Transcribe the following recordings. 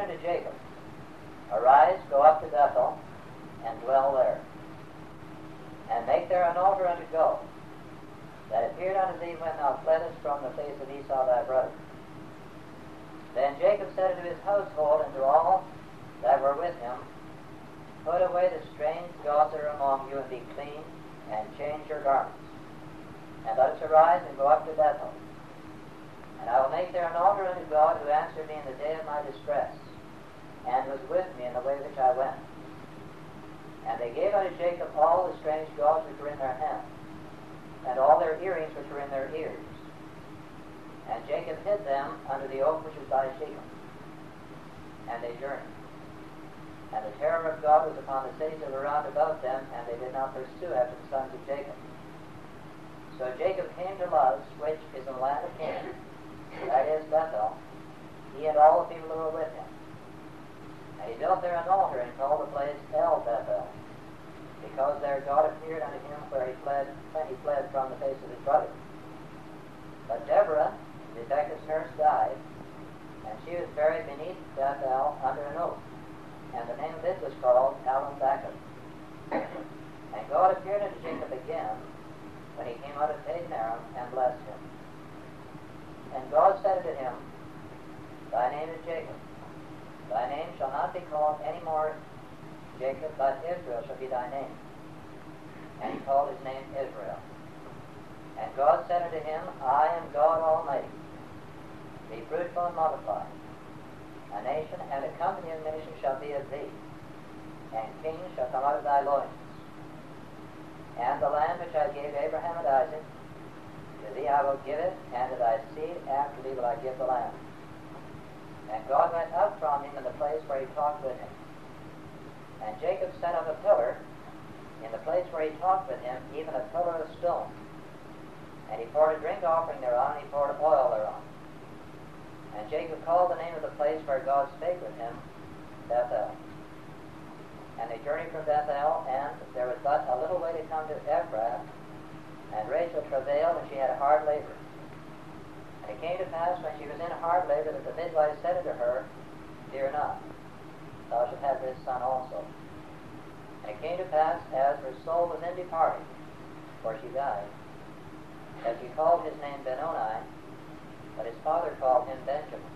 unto Jacob, Arise, go up to Bethel, and dwell there, and make there an altar unto God, that appeared unto thee when thou fleddest from the face of Esau thy brother. Then Jacob said unto his household and to all that were with him, Put away the strange gods that are among you, and be clean, and change your garments. And let us arise and go up to Bethel. And I will make there an altar unto God, who answered me in the day of my distress, and was with me in the way which I went. And they gave unto Jacob all the strange gods which were in their hands, and all their earrings which were in their ears. And Jacob hid them under the oak which was by Shechem. And they journeyed. And the terror of God was upon the cities that were round about them, and they did not pursue after the sons of Jacob. So Jacob came to Luz, which is in the land of Canaan, that is Bethel, he and all the people who were with him. And he built there an altar, and called the place El Bethel, because there God appeared unto him when he fled from the face of his brother. But Deborah, Rebekah's nurse, died, and she was buried beneath Bethel under an oak. And the name of it was called Alon-Bachar. And God appeared unto Jacob again when he came out of Padan-aram, and blessed him. And God said unto him, Thy name is Jacob. Thy name shall not be called any more Jacob, but Israel shall be thy name. And he called his name Israel. And God said unto him, I am God Almighty. Be fruitful and multiply. A nation and a company of nations shall be of thee, and kings shall come out of thy loins. And the land which I gave Abraham and Isaac, to thee I will give it, and to thy seed after thee will I give the land. And God went up from him in the place where he talked with him. And Jacob set up a pillar in the place where he talked with him, even a pillar of stone. And he poured a drink offering thereon, and he poured oil thereon. And Jacob called the name of the place where God spake with him, Bethel. And they journeyed from Bethel, and there was but a little way to come to Ephrath, and Rachel travailed, and she had hard labor. And it came to pass, when she was in hard labor, that the midwife said unto her, Fear not, thou shalt have this son also. And it came to pass, as her soul was in departing, for she died, that she called his name Benoni, but his father called him Benjamin.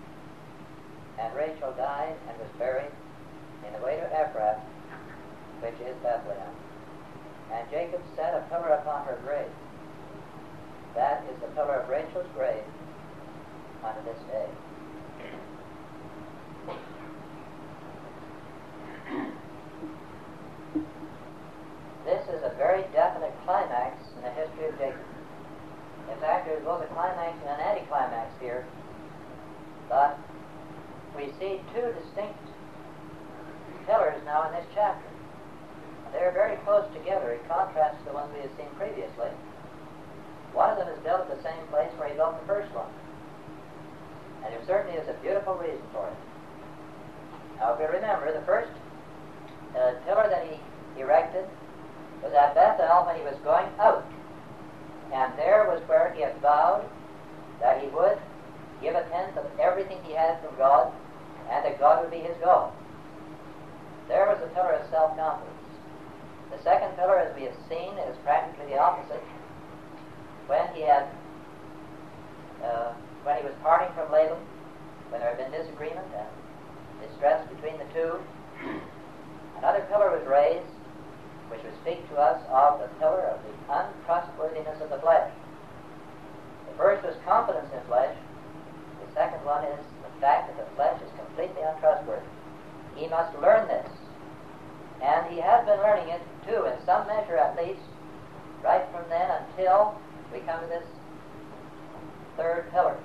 And Rachel died and was buried in the way to Ephrath, which is Bethlehem. And Jacob set a pillar upon her grave. That is the pillar of Rachel's grave unto this day. This is a very definite climax in the history of Jacob. In fact, there's both a climax and an anticlimax here, but we see two distinct pillars now in this chapter. They're very close together in contrast to the ones we have seen previously. One of them is built at the same place where he built the first one, and there certainly is a beautiful reason for it. Now, if you remember, the first pillar that he erected was at Bethel when he was going out. And there was where he had vowed that he would give a tenth of everything he had from God, and that God would be his God. There was the pillar of self-confidence. The second pillar, as we have seen, is practically the opposite. When he was parting from Laban, when there had been disagreement and distress between the two, another pillar was raised, which would speak to us of the pillar of the untrustworthiness of the flesh. The first was confidence in flesh. The second one is the fact that the flesh is completely untrustworthy. He must learn this. And he has been learning it, too, in some measure at least, right from then until we come to this third pillar.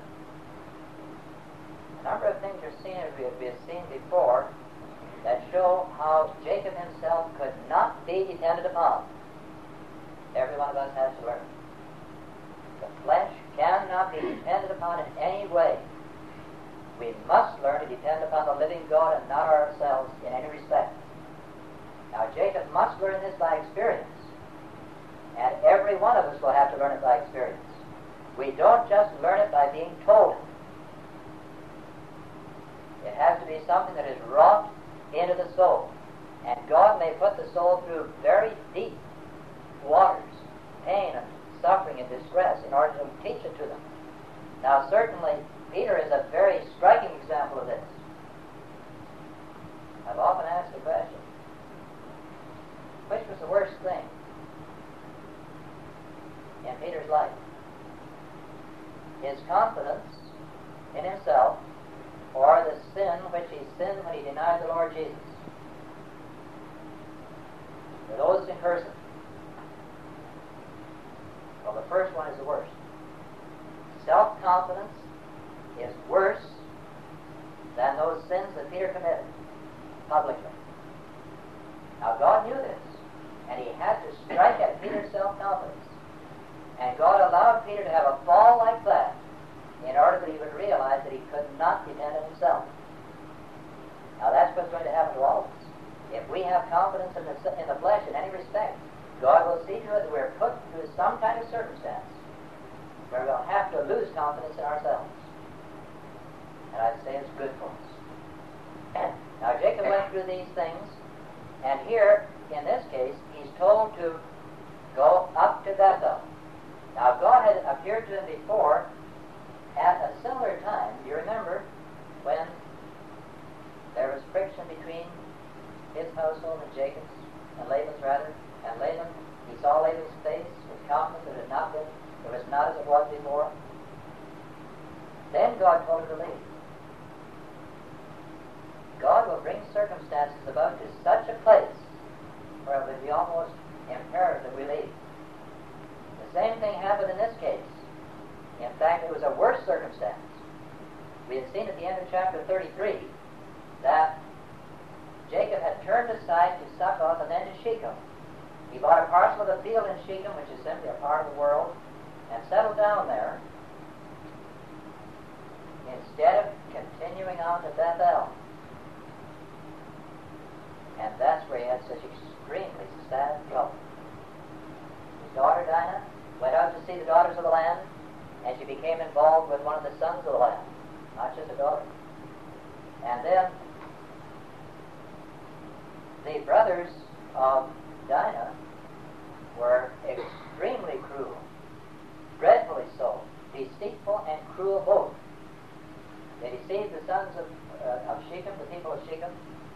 A number of things are seen, as we have seen before, that show how Jacob himself could not be depended upon. Every one of us has to learn. The flesh cannot be depended upon in any way. We must learn to depend upon the living God and not ourselves in any respect. Now, Jacob must learn this by experience, and every one of us will have to learn it by experience. We don't just learn it by being told it. It has to be something that is wrought into the soul. And God may put the soul through very deep waters, pain and suffering and distress, in order to teach it to them. Now, certainly, Peter is a very striking example of this. I've often asked the question, which was the worst thing in Peter's life? His confidence in himself, or the sin which he sinned when he denied the Lord Jesus? For those in person, well, the first one is the worst. Self-confidence is worse than those sins that Peter committed publicly. Now, God knew this, and he had to strike at Peter's self-confidence. And God allowed Peter to have a fall like that in order that he would realize that he could not depend on himself. Now, that's what's going to happen to all of us. If we have confidence in the flesh in any respect, God will see to it that we're put through some kind of circumstance where we'll have to lose confidence in ourselves. And I'd say it's good for us. Now, Jacob went through these things, and here, in this case, he's told to go up to Bethel. Now, God had appeared to him before at a similar time. Do you remember when there was friction between his household and Jacob's, and Laban's rather, and Laban, he saw Laban's face, his countenance, it was not as it was before. Then God told him to leave. God will bring circumstances about to such a place where it would be almost imperative that we leave. The same thing happened in this case. In fact, it was a worse circumstance. We had seen at the end of chapter 33 that Jacob had turned aside to Succoth and then to Shechem. He bought a parcel of the field in Shechem, which is simply a part of the world, and settled down there instead of continuing on to Bethel. And that's where he had such extremely sad trouble. His daughter Dinah went out to see the daughters of the land, and she became involved with one of the sons of the land, not just a daughter. And then the brothers of Dinah were extremely cruel, dreadfully so, deceitful and cruel both. They deceived the sons of Shechem, the people of Shechem,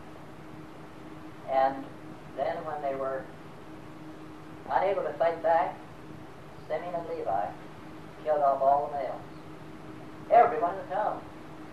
and then when they were unable to fight back, Simeon and Levi killed off all the males. Everyone in the town.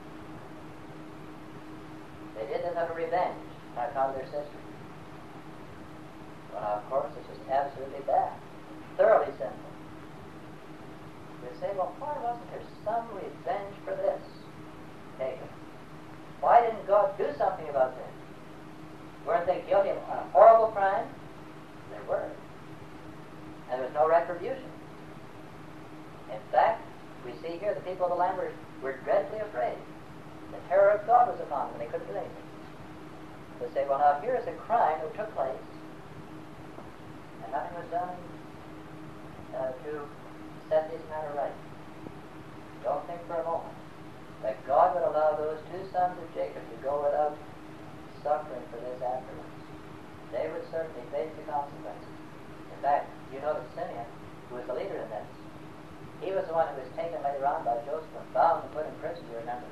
They did this out of revenge on account of their sister. Well, of course, this was absolutely bad, thoroughly sinful. They say, well, why wasn't there some revenge for this taken? Why didn't God do something about this? Weren't they guilty of a horrible crime? They were. And there was no retribution. In fact, we see here the people of the land were dreadfully afraid. The terror of God was upon them, and they couldn't do anything. They say, well, now here is a crime that took place, and nothing was done to set this matter right. Don't think for a moment that God would allow those two sons of Jacob to go without suffering for this afterwards. They would certainly face the consequences. In fact, you know that Simeon, who was the leader in this, he was the one who was taken later on by Joseph and bound and put in prison, you remember.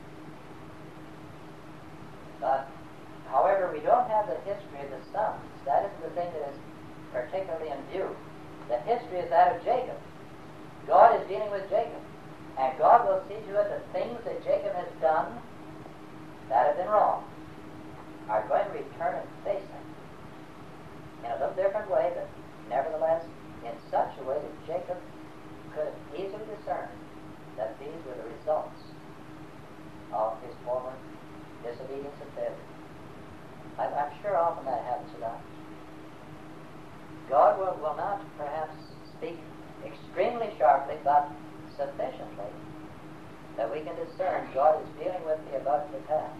But, however, we don't have the history of the sons. That isn't the thing that is particularly in view. The history is that of Jacob. God is dealing with Jacob. And God will see to it that things that Jacob has done that have been wrong are going to return and face him in a little different way, but nevertheless in such a way that Jacob could easily discern that these were the results of his former disobedience and failure. I'm sure often that happens to us. God will not perhaps speak extremely sharply, but sufficiently that we can discern God is dealing with the about the past.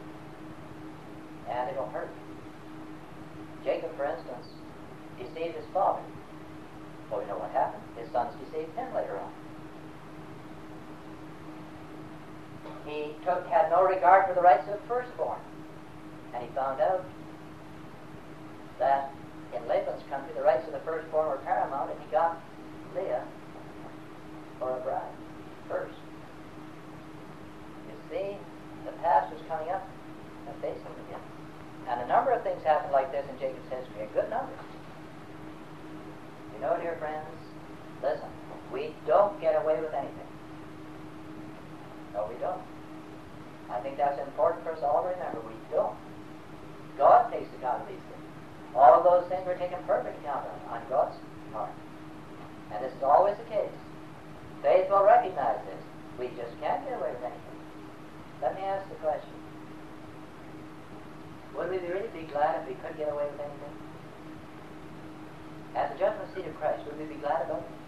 And it'll hurt. Jacob, for instance, deceived his father. Well, we know what happened. His sons deceived him later on. He took had no regard for the rights of the firstborn. And he found out that in Laban's country the rights of the firstborn were paramount, and he got Leah for a bride first. You see, the past was coming up and facing him again. And a number of things happened like this in Jacob's history, a good number. You know, dear friends, listen, we don't get away with anything. No, we don't. I think that's important for us all to remember. We don't. God takes account of these things. All of those things were taken perfect account of on God's part. And this is always the case. Faith will recognize this. We just can't get away with anything. Let me ask the question. Would we really be glad if we could get away with anything? At the judgment seat of Christ, would we be glad about it?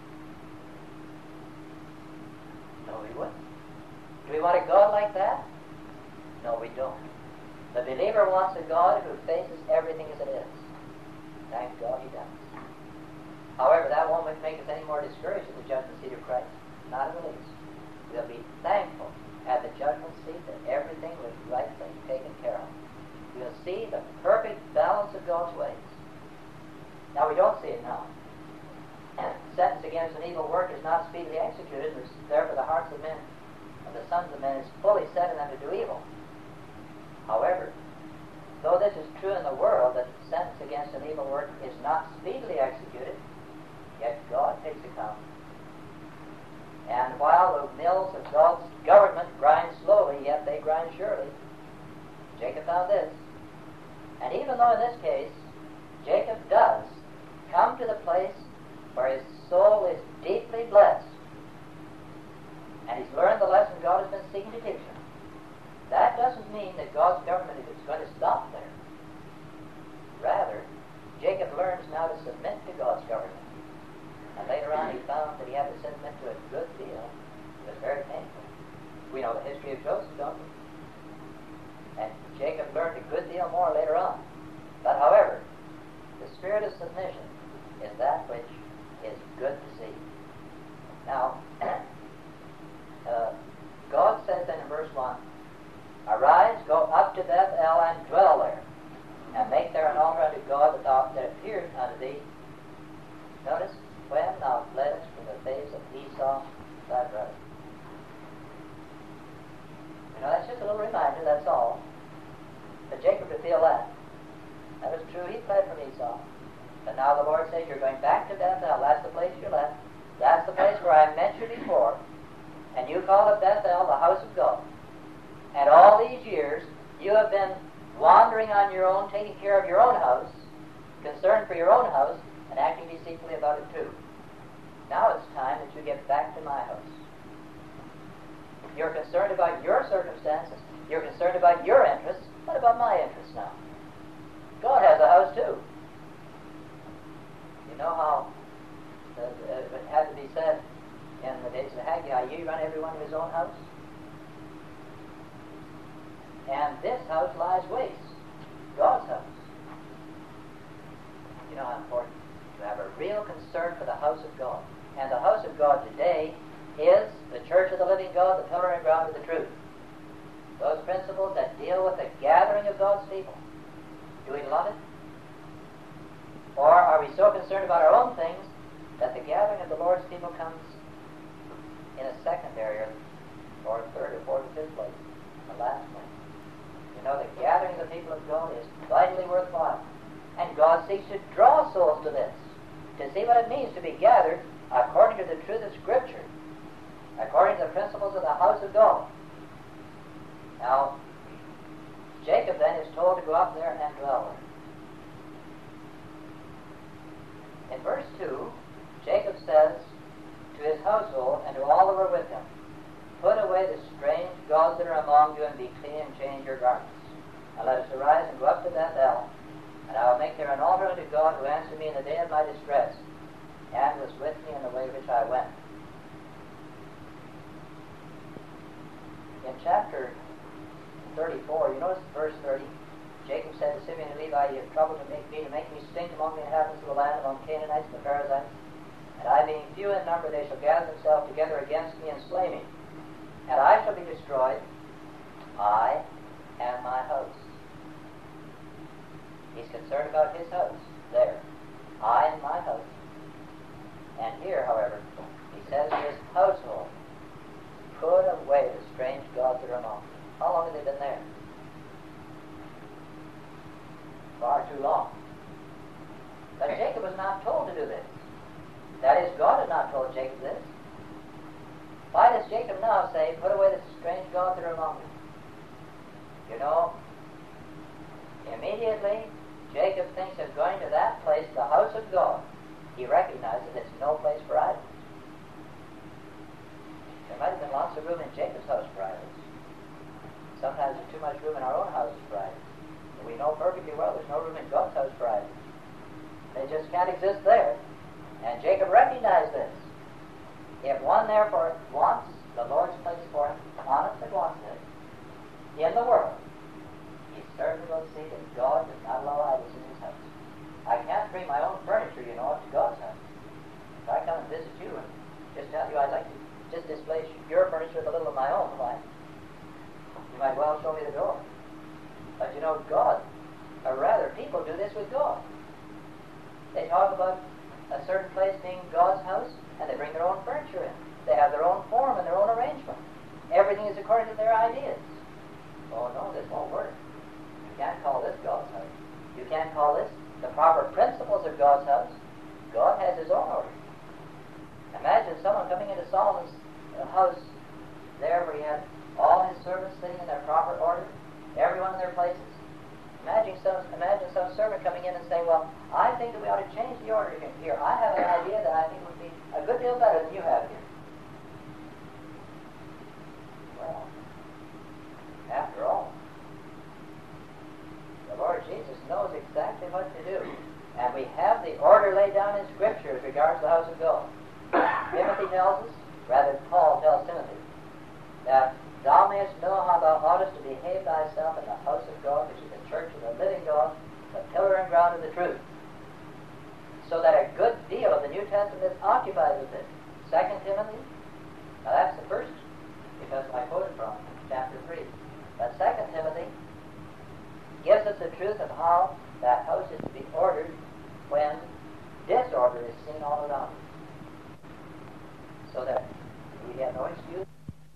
No, we wouldn't. Do we want a God like that? No, we don't. The believer wants a God who faces everything as it is. Thank God he does. However, that won't make us any more discouraged at the judgment seat of Christ. Not in the least. We'll be thankful at the judgment seat that everything was rightly taken care of. We'll see the perfect balance of God's ways. Now, we don't see it now. Sentence against an evil work is not speedily executed, and therefore the hearts of men, of the sons of men, is fully set in them to do evil. However, though this is true in the world, that sentence against an evil work is not speedily executed, yet God takes account. And while the mills of God's government grind slowly, yet they grind surely. Jacob found this. And even though in this case, Jacob does come to the place where his soul is deeply blessed, and he's learned the lesson God has been seeking to teach him, that doesn't mean that God's government is going to stop there. Rather, Jacob learns now to submit to God's government. And later on he found that he had to submit to a good deal. It was very painful. We know the history of Joseph, don't we? And Jacob learned a good deal more later on. But however, the spirit of submission is that which is good to see. Now, God says then in verse 1, "Arise, go up to Bethel and dwell there, and make there an altar unto God that appeared unto thee." Notice, when thou fleddest from the face of Esau thy brother. You know, that's just a little reminder, that's all. But Jacob could feel that. That was true, he fled from Esau. But now the Lord says, you're going back to Bethel. That's the place you left. That's the place where I met you before. And you call it Bethel, the house of God. And all these years, you have been wandering on your own, taking care of your own house, concerned for your own house, and acting deceitfully about it too. Now it's time that you get back to my house. You're concerned about your circumstances. You're concerned about your interests. What about my interests now? God has a house too. You know how it had to be said in the days of Haggai, ye run everyone to his own house. And this house lies waste. God's house. You know how important to have a real concern for the house of God. And the house of God today is the church of the living God, the pillar and ground of the truth. Those principles that deal with the gathering of God's people. Do we love it? Or are we so concerned about our own things that the gathering of the Lord's people comes in a secondary or third or fourth or fifth place, the last place? You know, the gathering of the people of God is vitally worthwhile. And God seeks to draw souls to this, to see what it means to be gathered according to the truth of Scripture, according to the principles of the house of God. Now, Jacob then is told to go up there and dwell there. In verse 2, Jacob says to his household and to all that were with him, "Put away the strange gods that are among you, and be clean, and change your garments. And let us arise and go up to Bethel, and I will make there an altar unto God who answered me in the day of my distress, and was with me in the way which I went." In chapter 34, you notice verse 30, Jacob said to Simeon and Levi, "You have troubled to make me stink among the inhabitants of the land, among Canaanites and the Perizzites. And I, being few in number, they shall gather themselves together against me and slay me. And I shall be destroyed, I and my house. He's concerned about his house there. I and my house. And here, however, he says his household, put away the strange gods that are among them. How long have they been there? Far too long. But Jacob was not told to do this. That is, God had not told Jacob this. Why does Jacob now say, put away the strange gods that are among them? You know, immediately Jacob thinks of going to that place, the house of God. He recognizes it's no place for idols. There might have been lots of room in Jacob's house for idols. Sometimes there's too much room in our own houses for idols. And we know perfectly well there's no room in God's house for idols. They just can't exist there. And Jacob recognized this. If one therefore wants the Lord's place for him, honestly wants it, in the world, he certainly will see that God does not allow idols in his house. I can't bring my own furniture, you know, to God's house. If I come and visit you and just tell you I'd like to just display your furniture with a little of my own, why, you might well show me the door. But you know, God, or rather people do this with God. They talk about a certain place being God's house, and they bring their own furniture in. They have their own form and their own arrangement. Everything is according to their ideas. Oh no, this won't work. You can't call this God's house. You can't call this the proper principles of God's house. God has his own order. Imagine someone coming into Solomon's house there where he had all his servants sitting in their proper order, everyone in their places. Imagine some servant coming in and saying, well, I think that we ought to change the order here. I have an idea that I think would be a good deal better than you have here. Well, after all, the Lord Jesus knows exactly what to do. And we have the order laid down in Scripture as regards the house of God. Timothy tells us, rather Paul tells Timothy, that thou mayest know how thou oughtest to behave thyself in the house of God, which is the church of the living God, the pillar and ground of the truth. So that a good deal of the New Testament is occupied with this. 2 Timothy, now that's the first, because I quoted from chapter 3. But 2 Timothy gives us the truth of how that house is to be ordered when disorder is seen all around it. So that we have no excuse.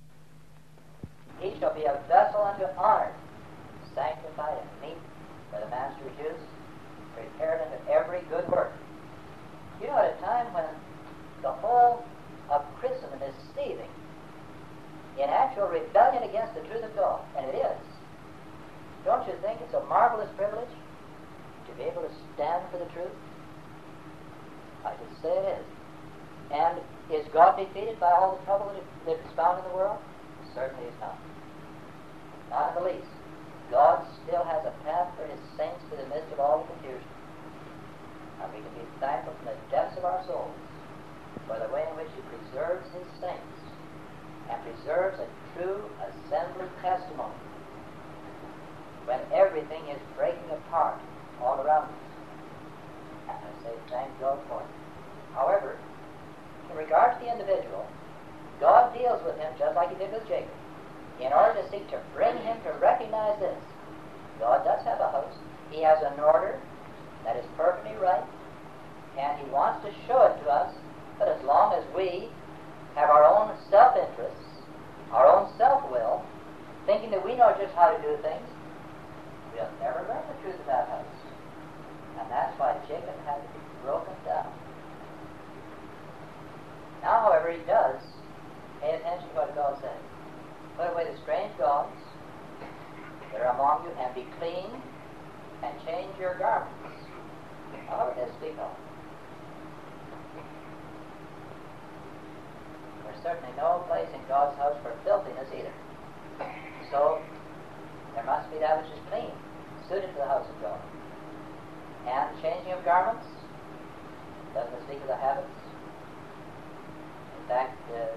He shall be a vessel unto honor, sanctified and meet for the master's use, prepared unto every good work. You know, at a time when the whole of Christendom is seething in actual rebellion against the truth of God, and it is, don't you think it's a marvelous privilege to be able to stand for the truth? I should say it is. And is God defeated by all the trouble that is found in the world? Certainly is not. Not in the least. God still has a path for his saints through the midst of all the confusion. And we can be thankful from the depths of our souls for the way in which he preserves his saints and preserves a true assembly testimony when everything is breaking apart all around us. And I say thank God for it. However, in regard to the individual, God deals with him just like he did with Jacob, in order to seek to bring him to recognize this. God does have a house. He has an order that is perfectly right, and he wants to show it to us, but as long as we have our own self-interests, our own self-will, thinking that we know just how to do things, we'll never learn the truth of that house. And that's why Jacob had to be broken down. Now, however, he does pay attention to what God says. Put away the strange gods that are among you, and be clean, and change your garments. Now, what does it speak of? There's certainly no place in God's house for filthiness either. So, there must be that which is clean, suited to the house of God. And changing of garments, doesn't it speak of the habits? In fact,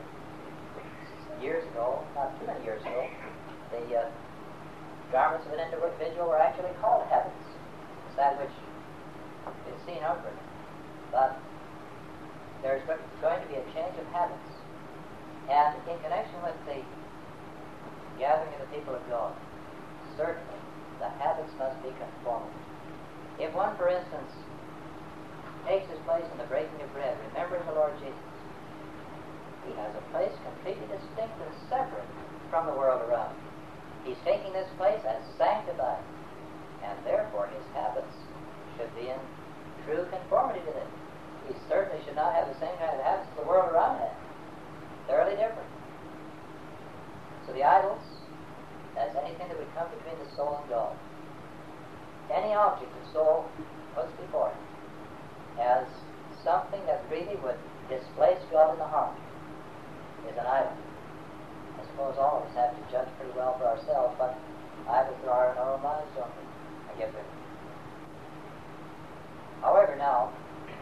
years ago, not too many years ago, the garments of an individual were actually called habits. It's that which is seen outward. But there's going to be a change of habits. And in connection with the gathering of the people of God, certainly the habits must be conformed. If one, for instance, takes his place in the breaking of bread, remembering the Lord Jesus, he has a place completely distinct and separate from the world around. He's taking this place as sanctified, and therefore his habits should be in true conformity to this. He certainly should not have the same kind of habits as the world around has. Thoroughly different. So the idols, that's anything that would come between the soul and God. Any object the soul puts before him as something that really would displace God in the heart is an idol. I suppose all of us have to judge pretty well for ourselves, but idols there are in our own lives, don't we? I get rid of them. However, now,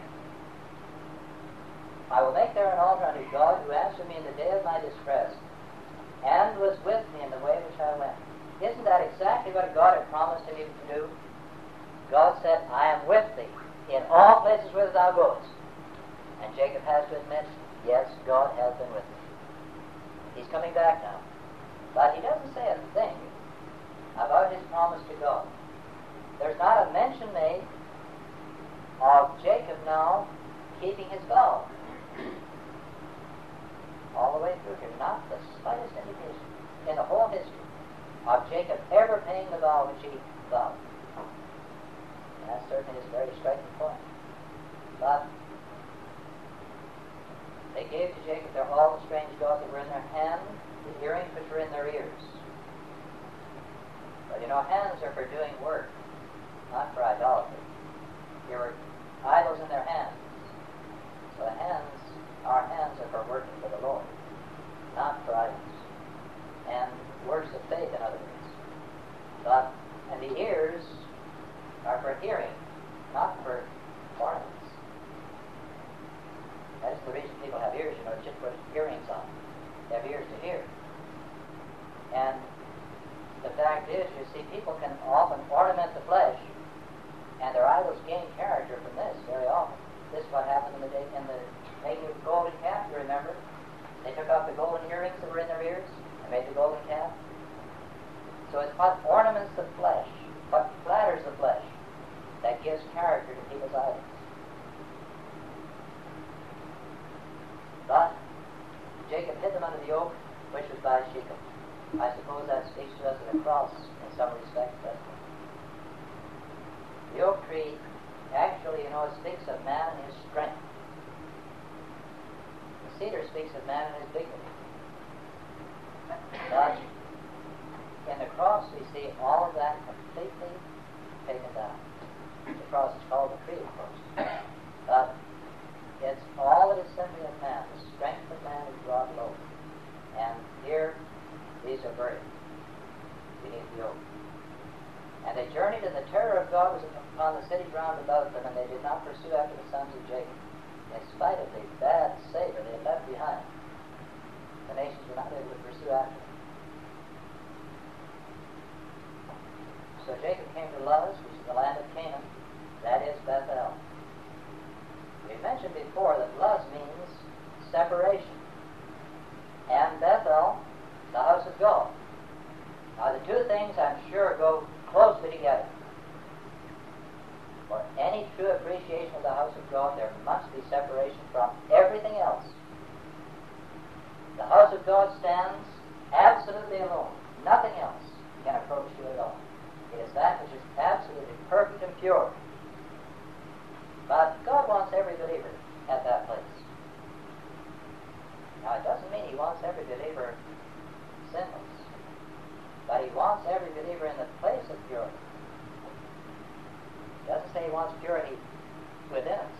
I will make there an altar unto God who answered me in the day of my distress and was with me in the way which I went. Isn't that exactly what God had promised him even to do? God said, I am with thee in all places whither thou goest. And Jacob has to admit, yes, God has been with me. He's coming back now. But he doesn't say a thing about his promise to God. There's not a mention made of Jacob now keeping his vow. All the way through here, not the slightest indication in the whole history of Jacob ever paying the vow which he vowed. And that certainly is a very striking point. But they gave to Jacob all the strange gods that were in their hand, the earrings which were in their ears. But you know, hands are for doing work, not for idolatry. There were idols in their hands. So the hands, our hands are for working for the Lord, not for idols. And works of faith, in other words. And the ears are for hearing, not for ornaments. That's the reason people have ears, you know, just put earrings on. They have ears to hear. And the fact is, you see, people can often ornament the flesh, and their idols gain character from this very often. This is what happened in the making of the golden calf, you remember? They took off the golden earrings that were in their ears and made the golden calf. So it's what ornaments the flesh, what flatters the flesh, that gives character to people's idols. But Jacob hid them under the oak, which was by Shechem. I suppose that speaks to us of the cross in some respects. The oak tree actually, you know, speaks of man and his strength. The cedar speaks of man and his dignity. But in the cross we see all of that completely taken down. The cross is called the tree, of course. But it's all that is simply of man. The strength of man is brought low. And here, these are buried beneath the oak. And they journeyed, and the terror of God was upon the cities round about them, and they did not pursue after the sons of Jacob. In spite of the bad savor they had left behind, the nations were not able to pursue after them. So Jacob came to Luz, which is the land of Canaan, that is Bethel. We mentioned before that Luz means separation, and Bethel, the house of God. Now the two things, I'm sure, go closely together. For any true appreciation of the house of God, there must be separation from everything else. The house of God stands absolutely alone. Nothing else can approach to it at all. It is that which is absolutely perfect and pure. But God wants every believer at that place. Now it doesn't mean He wants every believer sinless, but He wants every believer in the place of purity. He doesn't say He wants purity within us,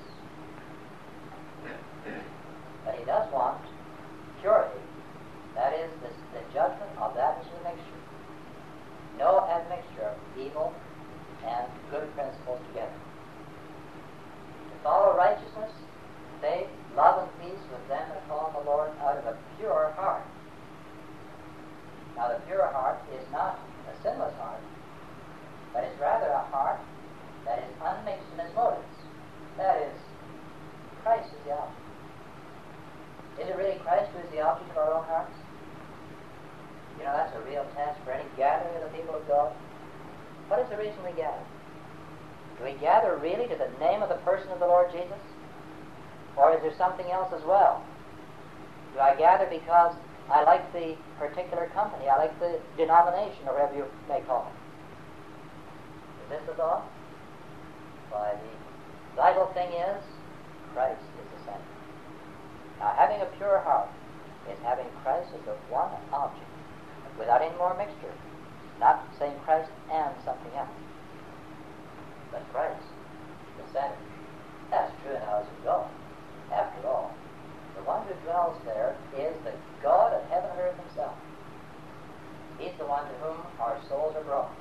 but He does want purity. That is the judgment of that which is a mixture. No admixture of evil and good principles together. To follow righteousness, faith, love, and peace with them that call on the Lord out of a pure heart. Now the pure heart is not a sinless heart, but is rather a heart that is unmixed in its motives. That is, Christ is the object. Is it really Christ who is the object of our own hearts? You know, that's a real test for any gathering of the people of God? What is the reason we gather? Do we gather really to the name of the person of the Lord Jesus? Or is there something else as well? Do I gather because I like the particular company, I like the denomination, or whatever you may call it? Is this the thought? Why, the vital thing is, Christ is the center. Now, having a pure heart is having Christ as the one object, without any more mixture. Not saying Christ and something else, but Christ, the center. That's true in the house of God. After all, the one who dwells there is the God of heaven and earth himself. He's the one to whom our souls are brought.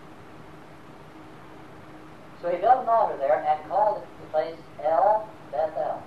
So he built an altar there and called the place El Bethel.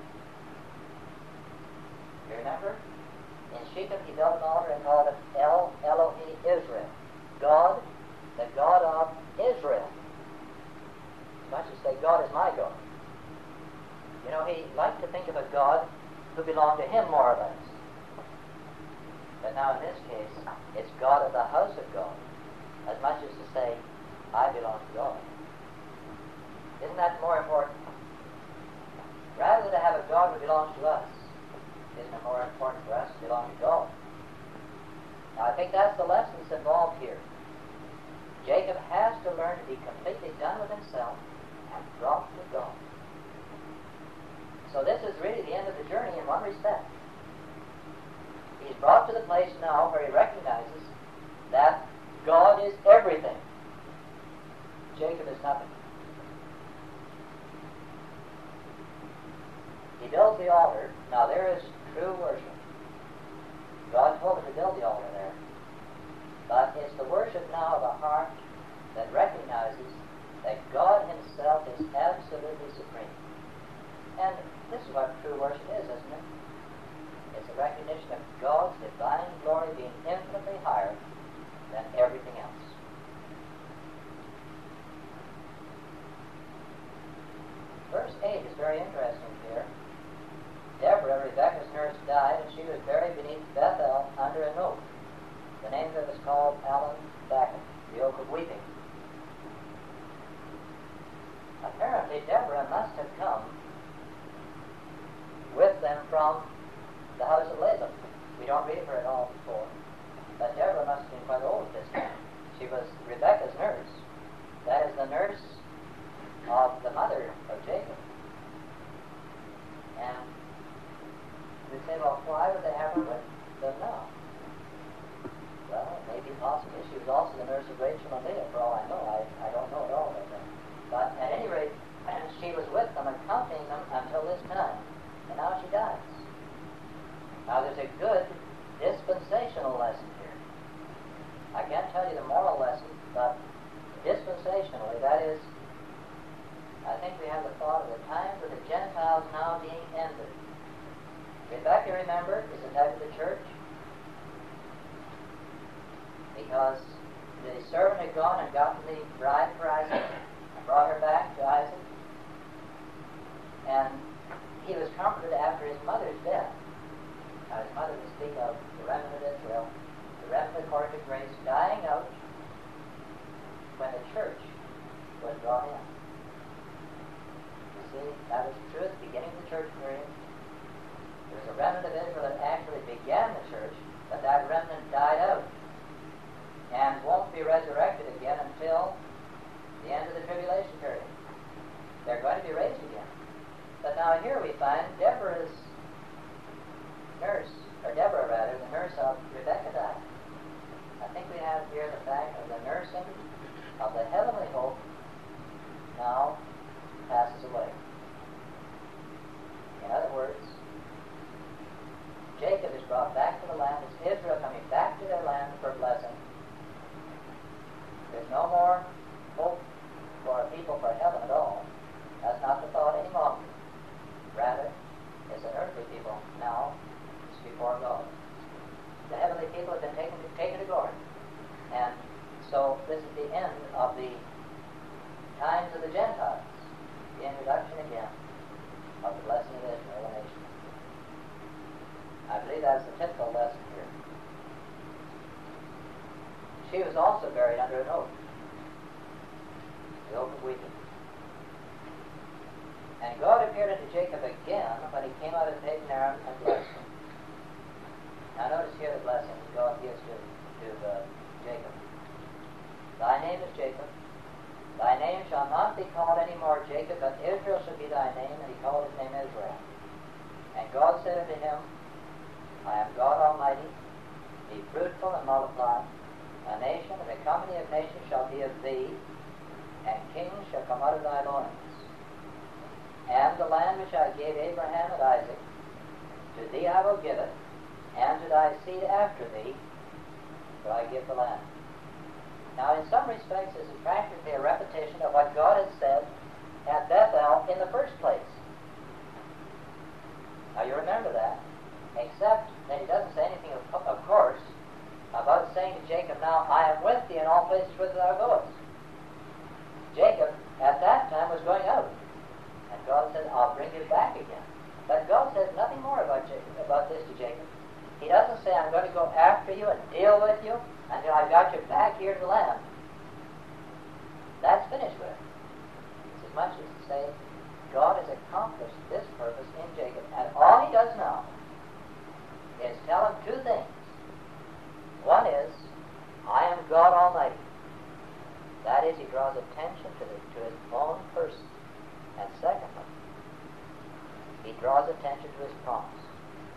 You remember? In Shechem he built an altar and called it El Elohi Israel. God, the God of Israel. As much as say, God is my God. You know, he liked to think of a God who belonged to him more or less. But now in this case, it's God of the house of God, as much as to say, I belong to God. Isn't that more important? Rather than to have a God who belongs to us, isn't it more important for us to belong to God? Now I think that's the lesson that's involved here. Jacob has to learn to be completely done with himself and brought to God. So this is really the end of the journey in one respect. He's brought to the place now where he recognizes that God is everything. Jacob is nothing. He builds the altar. Now there is true worship. God told him to build the altar there. But it's the worship now of a heart that recognizes that God himself is absolutely supreme. And this is what true worship is, isn't it? It's a recognition of God's divine glory being infinitely higher than everything else. Verse 8 is very interesting here. Deborah, Rebekah's nurse, died, and she was buried beneath Bethel under an oak. The name of it was called Alan Bacon, the Oak of Weeping. Apparently, Deborah must have come with them from the house of Laban. We don't read of her at all before. But Deborah must have been quite old at this time. She was Rebekah's nurse. That is the nurse of the mother of Jacob. And we say, well, why would they have her with them now? Well, it may be possible. She was also the nurse of Rachel and Leah, for all I know. I don't know at all about that. But at any rate, she was with them, accompanying them until this time. And now she dies. Now there's a good dispensational lesson here. I can't tell you the moral lesson, but dispensationally, that is, I think we have the thought of the times of the Gentiles now being ended. Rebekah, remember, is a type of the church. Because the servant had gone and gotten the bride for Isaac and brought her back to Isaac. And he was comforted after his mother's death. Now his mother would speak of the remnant of Israel, the remnant according to grace, dying out when the church was brought in. You see, that was true at the beginning of the church period. There was a remnant of Israel that actually began the church, but that remnant died out and won't be resurrected again until the end of the tribulation period. They're going to be raised again. But now here we find Deborah's nurse, or Deborah rather, the nurse of Rebekah died. I think we have here the fact of the nursing of the heavenly hope now passes away. In other words, Jacob is brought back to the land. It's Israel coming back to their land for blessing. There's no more hope for a people for heaven at all. That's not the thought any longer. Rather, it's an earthly people now. It's before God. The heavenly people have been taken to glory. And so this is the end of the times of the Gentiles. The introduction again of the blessing of Israel, the nation. I believe that's the typical lesson here. she was also buried under an oak, the oak of weeping. And God appeared unto Jacob again when he came out of Paddan-aram and blessed him. Now notice here the blessing God gives to Jacob. Thy name is Jacob. Thy name shall not be called any more Jacob, but Israel shall be thy name. And he called his name Israel. And God said unto him, I am God Almighty. Be fruitful and multiply. A nation and a company of nations shall be of thee, and kings shall come out of thy loins. And the land which I gave Abraham and Isaac, to thee I will give it, and to thy seed after thee will I give the land. Now, in some respects, this is practically a repetition of what God had said at Bethel in the first place. Now, you remember that, except that he doesn't say anything, of course, about saying to Jacob, now, I am with thee in all places whither thou goest. Jacob, at that time, was going out. And God said, I'll bring you back again. But God says nothing more about this to Jacob. He doesn't say, I'm going to go after you and deal with you until I've got you back here to the land. That's finished with. It's as much as to say, God has accomplished this purpose in Jacob, and all he does now is tell him two things. One is, I am God Almighty. That is, he draws attention to his own person. And secondly, he draws attention to his promise.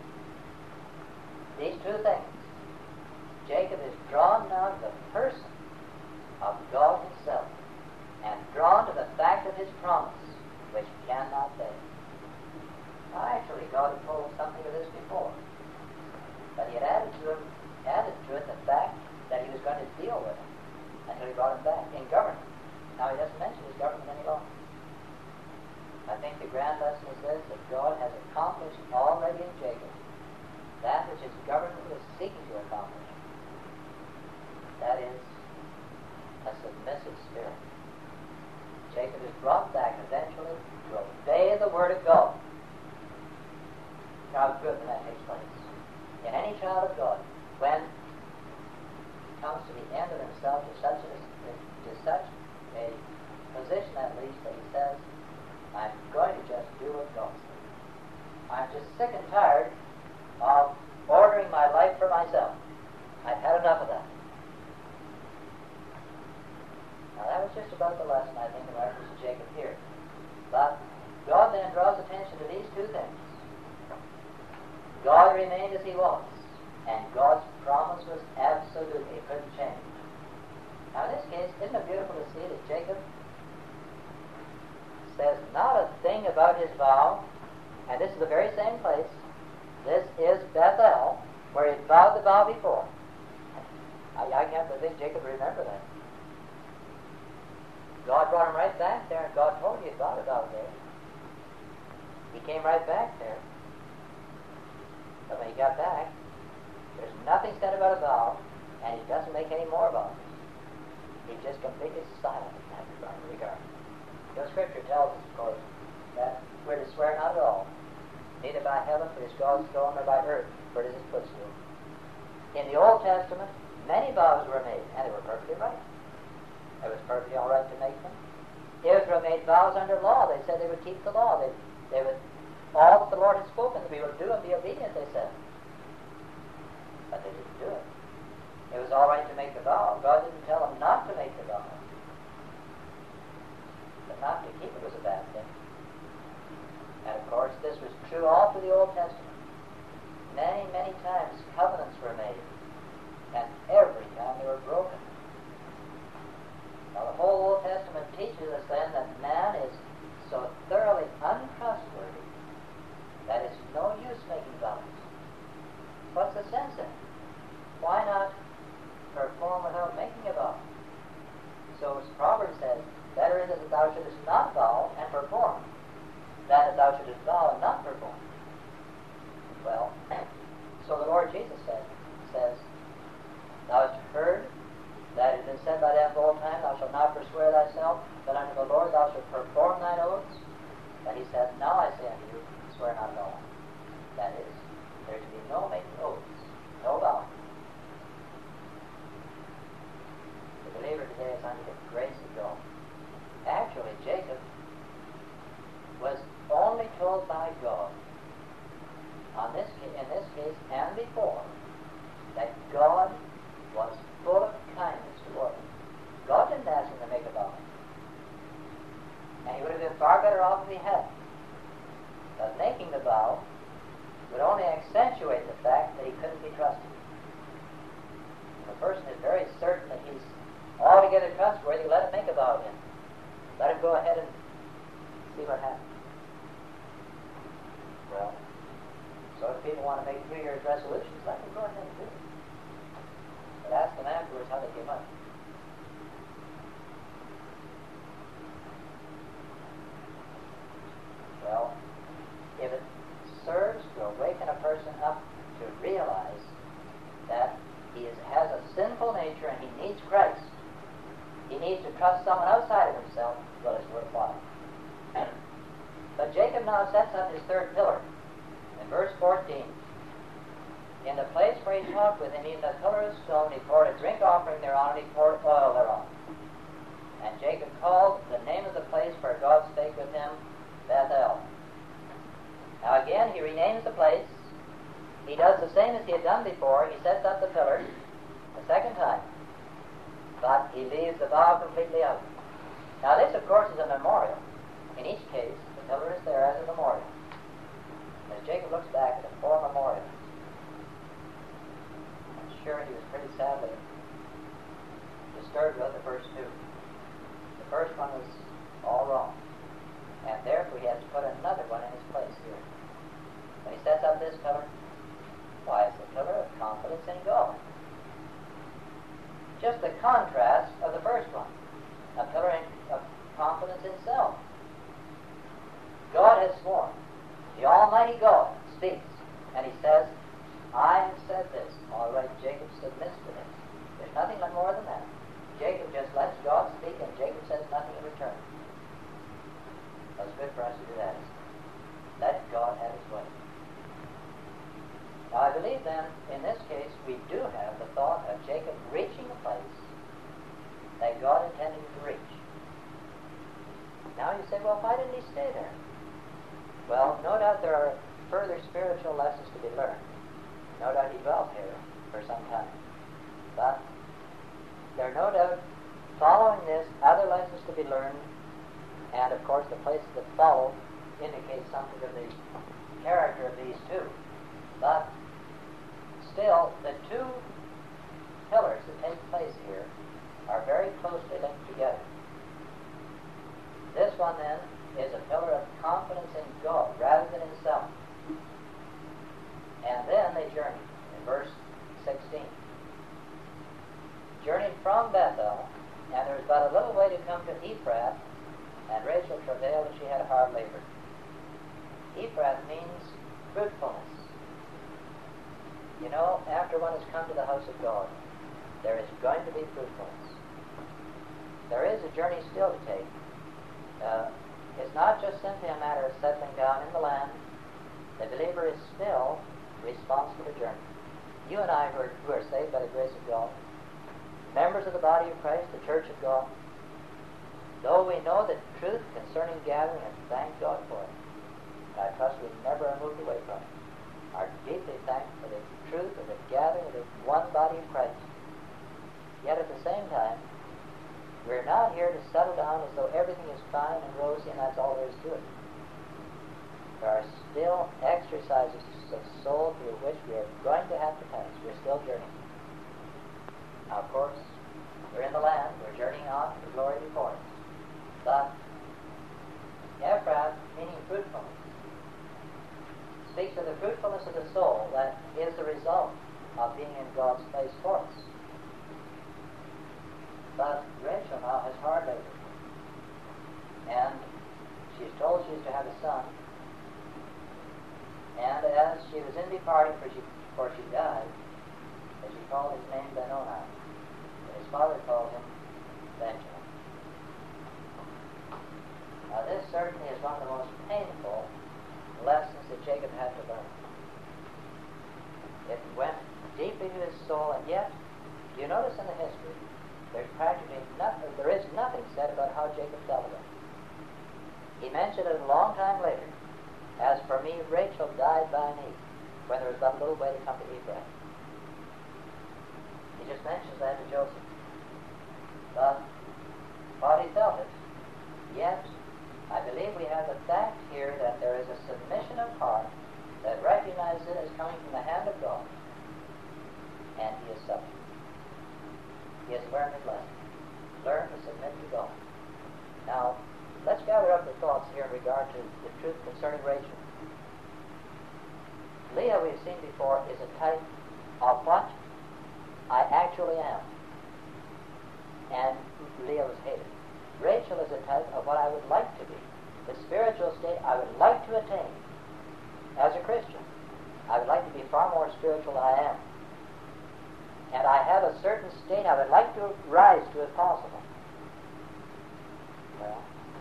These two things. Jacob is drawn now to the person of God himself, and drawn to the fact of his promise, which cannot fail. Now, actually, God had told something of this before, but he had added to it the fact that he was going to deal with him until he brought him back in government. Now, he doesn't mention his government any longer. I think the grand lesson is this, that God has accomplished already in Jacob that which his government was seeking to accomplish. That is a submissive spirit. Jacob is brought back eventually to obey the word of God. How good when that takes place. In any child of God, when he comes to the end of himself to such a position at least that he says, I'm going to just do what God says. I'm just sick and tired of ordering my life for myself. I've had enough of that. Now that was just about the lesson, I think, in reference to Jacob here. But God then draws attention to these two things. God remained as he was, and God's promise was absolutely, it couldn't change. Now in this case, isn't it beautiful to see that Jacob says not a thing about his vow, and this is the very same place. This is Bethel, where he vowed the vow before. I can't think Jacob remember that. God brought him right back there, and God told him he had vowed a vow there. He came right back there. But when he got back, there's nothing said about a vow, and he doesn't make any more vows. He's just completely silent in that regard. The Scripture tells us, of course, that we're to swear not at all, neither by heaven, for it is God's throne, nor by earth, for it is his footstool. In the Old Testament, many vows were made, and they were perfectly right. It was perfectly all right to make them. Israel made vows under law. They said they would keep the law. They would all that the Lord had spoken to be able to do and be obedient, they said. But they didn't do it. It was all right to make the vow. God didn't tell them not to make the vow. But not to keep it was a bad thing. And of course, this was true all through the Old Testament. Many, many times covenants were made, and every time they were broken. Now, the whole Old Testament teaches us then that man is so thoroughly untrustworthy that it's no use making vows. What's the sense in it? Why not perform without making a vow? So, as Proverbs says, better is it that thou shouldest not vow and perform, than that thou shouldest vow and not perform. Well, so the Lord Jesus says, thou hast heard that it has been said by them of old time, thou shalt not forswear thyself, but unto the Lord thou shalt perform thine oaths. But he says, now I say unto you, swear not at all. That is, there is to be no making oaths, no vow. probably had. But making the vow would only accentuate the fact that he couldn't be trusted. If a person is very certain that he's altogether trustworthy, let him make a vow again. Let him go ahead and see what happens. Well, so if people want to make New Year's resolutions, let them go ahead and do it. But ask them afterwards how they came up. Well, if it serves to awaken a person up to realize that he has a sinful nature and he needs Christ, he needs to trust someone outside of himself, well, it's worthwhile. But Jacob now sets up his third pillar. In verse 14, in the place where he talked with him, in the pillar of stone, he poured a drink offering thereon, and he poured oil thereon. And Jacob called the name of the place where God spake with him, Bethel. Now again, he renames the place. He does the same as he had done before. He sets up the pillar a second time. But he leaves the vow completely out. Now this, of course, is a memorial. In each case, the pillar is there as a memorial. As Jacob looks back at the four memorials, I'm sure he was pretty sadly disturbed about the first two. The first one was all wrong. And therefore he has to put another one in his place here. When he sets up this pillar, why, it's the pillar of confidence in God. Just the contrast of the first one. A pillar of confidence in self. God has sworn. The Almighty God speaks, and he says, I have said this. All right, Jacob submits to this. There's nothing more than that. Jacob just lets God speak, and Jacob says nothing in return. Well, it's good for us to do that. Let God have his way. Now, I believe then, in this case, we do have the thought of Jacob reaching a place that God intended him to reach. Now you say, well, why didn't he stay there? Well, no doubt there are further spiritual lessons to be learned. No doubt he dwelt here for some time. But there are no doubt, following this, other lessons to be learned, and of course the places that follow indicate something of the character of these two. But still, the two pillars that take place here are very closely linked together. This one, then, is a pillar of confidence in God rather than in self. And then they journeyed in verse 16. Journeyed from Bethel, and there was but a little way to come to Ephrath, and Rachel travailed, and she had hard labor. Ephrath means fruitfulness. You know, after one has come to the house of God, there is going to be fruitfulness. There is a journey still to take. It's not just simply a matter of settling down in the land. The believer is still responsible for the journey. You and I who are saved by the grace of God, members of the body of Christ, the church of God, though we know the truth concerning gathering, and thank God for it, I trust we never are moved away from it, are deeply thankful for the truth of the gathering of the one body of Christ. Yet at the same time, we're not here to settle down as though everything is fine and rosy and that's all there is to it. There are still exercises of soul through which we are going to have to pass. We're still journeying. Now, of course, we're in the land. We're journeying on to the glory before us. But Ephrath, meaning fruitfulness, speaks of the fruitfulness of the soul that is the result of being in God's place for us. But Rachel now has hard labor. And she's told she's to have a son. And as she was in departing, for she died, as she called his name Benoni, his father called him Benjamin. Now this certainly is one of the most painful lessons that Jacob had to learn. It went deeply to his soul, and yet, you notice in the history, there is nothing said about how Jacob dealt with it. He mentioned it a long time later. As for me, Rachel died by me, when there was but a little way to come to Ephraim. He just mentions that to Joseph. But while he felt it, yet I believe we have the exercise of what I would like to be, the spiritual state I would like to attain as a Christian. I would like to be far more spiritual than I am. And I have a certain state I would like to rise to if possible. Well,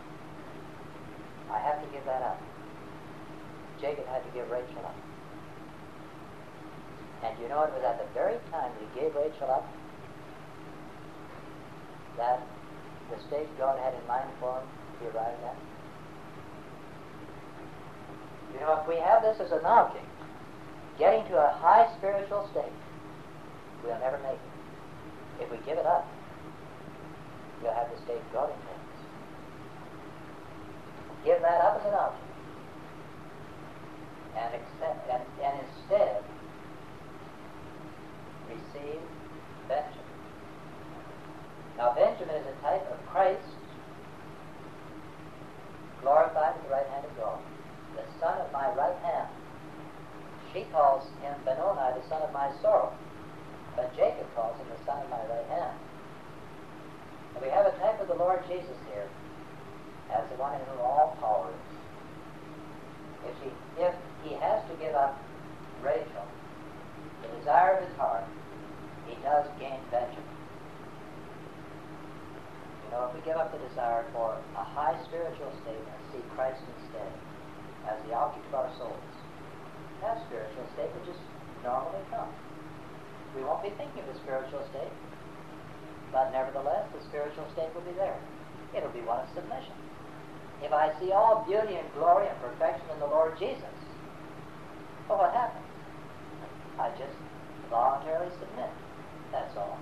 I have to give that up. Jacob had to give Rachel up. And you know, it was at the very time he gave Rachel up that the state God had in mind for him to be arrived at. You know, if we have this as an object, getting to a high spiritual state, we'll never make it. If we give it up, we'll have the state God intends. Give that up as an object. And instead, receive Benjamin. Now, Benjamin is a type of Christ glorified at the right hand of God, the son of my right hand. She calls him Benoni, the son of my sorrow, but Jacob calls him the son of my right hand. And we have a type of the Lord Jesus here as the one in whom all power is. If he has to give up Rachel, the desire of his heart, he does gain Benjamin. You know, if we give up the desire for a high spiritual state and see Christ instead as the object of our souls, that spiritual state will just normally come. We won't be thinking of the spiritual state, but nevertheless, the spiritual state will be there. It'll be one of submission. If I see all beauty and glory and perfection in the Lord Jesus, well, what happens? I just voluntarily submit. That's all.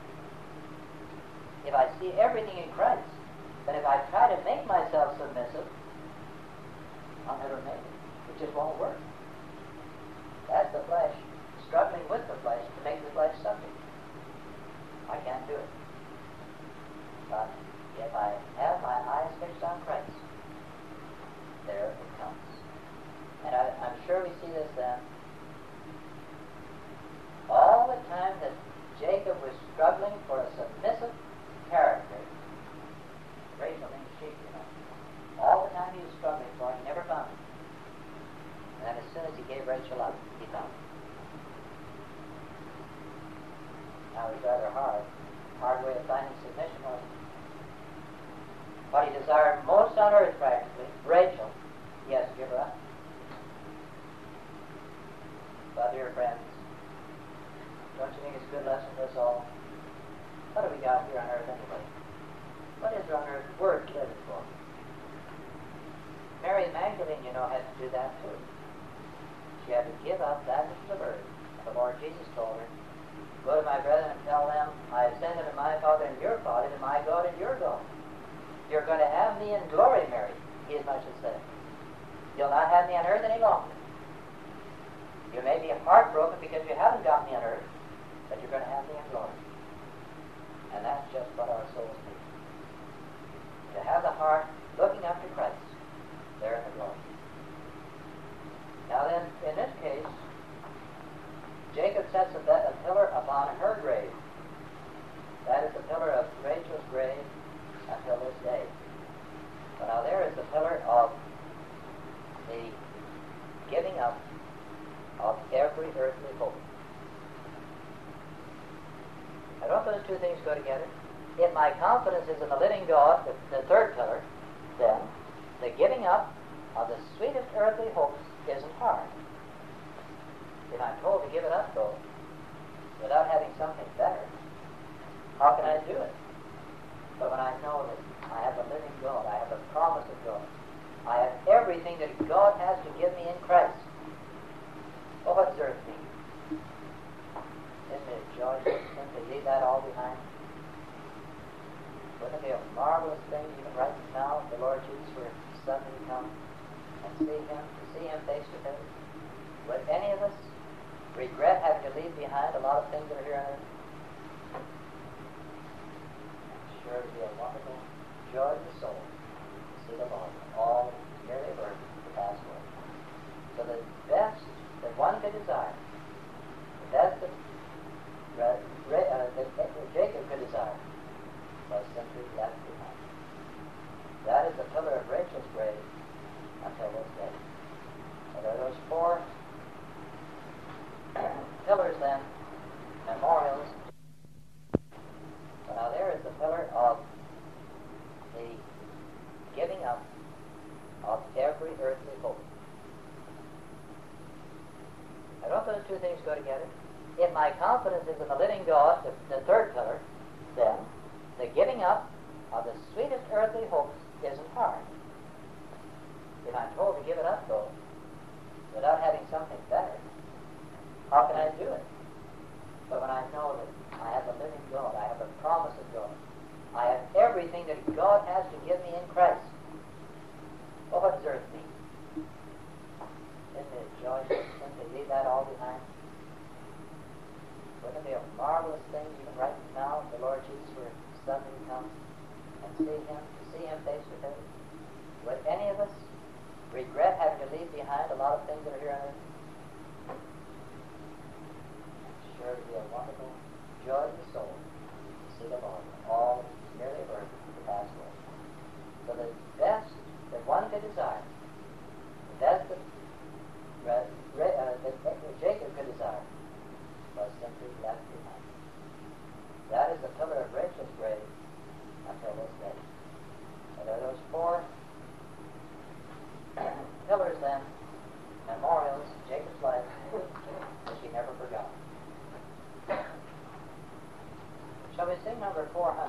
If I see everything in Christ, but if I try to make myself submissive, I'll never make it. It just won't work. That's the flesh struggling with the flesh to make the flesh subject. I can't do it. But if I have my eyes fixed on Christ, there it comes. And I'm sure we see this then. All the time that Jacob was struggling for a submissive character, Rachel means sheep, you know. All the time he was struggling for it, he never found it. And then as soon as he gave Rachel up, he found it. Now it was rather hard way of finding submission, wasn't it? What he desired most on earth, practically, Rachel, he has to give her up. But dear friends, don't you think it's a good lesson for us all? What have we got here on earth anyway? What is there on earth worth living for? Mary Magdalene, you know, had to do that too. She had to give up that which was of earth. The Lord Jesus told her, go to my brethren and tell them, I ascend unto my Father and your Father, to my God and your God. You're going to have me in glory, Mary, he as much as said. You'll not have me on earth any longer. You may be heartbroken because you haven't got me on earth, but you're going to have me in glory. And that's just what our souls need. To have the heart looking up to Christ, there in the glory. Now then, in this case, Jacob sets a pillar upon her grave. That is the pillar of Rachel's grave until this day. But now there is the pillar of the giving up of every earthly hope. Now don't those two things go together? If my confidence is in the living God, the third pillar, then the giving up of the sweetest earthly hopes isn't hard. If I'm told to give it up, though, without having something better, how can I do it? But when I know that I have the living God, I have the promise of God, I have everything that God has to give me in Christ, well, what does earth mean? Isn't it a joy to simply leave that all behind? Wouldn't it be a marvelous thing, even right now, if the Lord Jesus were suddenly to come and see Him face to face? Would any of us regret having to leave behind a lot of things that are here on earth? I'm sure it would be a wonderful joy of the soul to see the Lord, all merely a burden to pass away. So the best that one could desire, the best that Jacob could desire, was simply left behind. my confidence is in the living God, the third pillar, then the giving up of the sweetest earthly hopes isn't hard. If I'm told to give it up, though, without having something better, how can I do it? But when I know that I have the living God, I have the promise of God, I have everything that God has to give me in Christ, well, what does earth mean? Isn't it a joy to simply leave that all behind? Wouldn't it be a marvelous thing even right now if the Lord Jesus were suddenly to come and see him face to face? Would any of us regret having to leave behind a lot of things that are here on earth? It's sure to be a wonderful joy to the soul to see the Lord. All merely a burden to pass away. So the best that one could desire, the best that Jacob could desire, was simply left behind. That is the pillar of Rachel's grave until this day. And there are those four pillars then, memorials of Jacob's life, which he never forgot. Shall we sing number 400?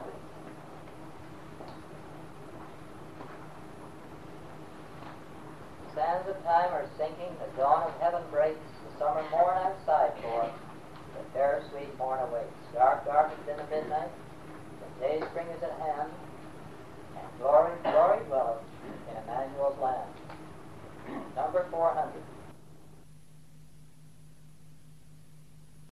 The sands of time are sinking, the dawn of heaven breaks, the summer morn I've sighed for, the fair sweet morn awaits. Dark, dark has been the midnight, the day spring is at hand,